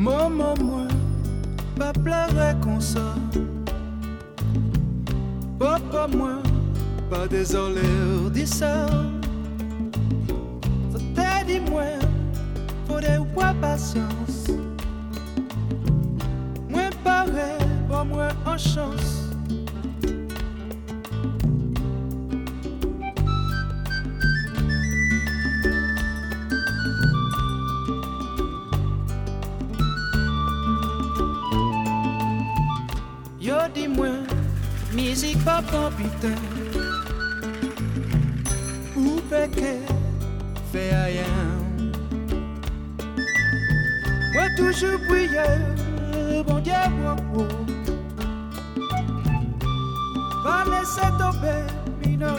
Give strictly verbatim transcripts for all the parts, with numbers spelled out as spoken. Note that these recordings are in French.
Maman, moi, pas pleurer comme ça. Papa, moi, pas désolé, dis ça. Ça t'a dit, moi, faut des fois patience. Moi, pareil, pour moi, en chance. Yo dis-moi, musique pas bon putain. Ou péché, fait rien. Moi toujours prier, bon Dieu, bon bon. Pas laisser tomber, mino.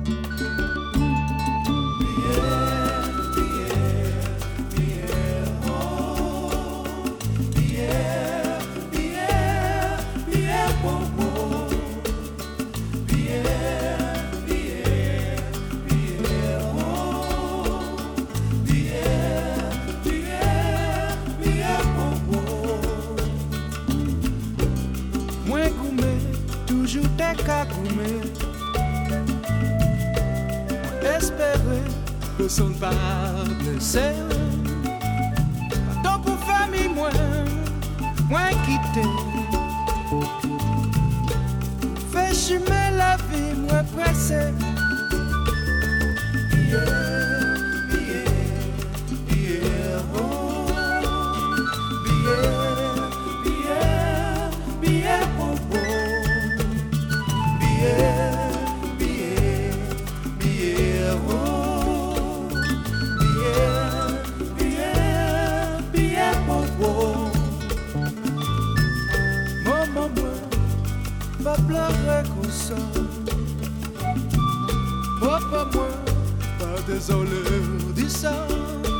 Espérer que son pas blessé. Tant pour famille, moi, moi quitter. Fais chumer la vie, moi pressé. Pas pleurer comme ça. Papa, moi, pas désolé, dis ça.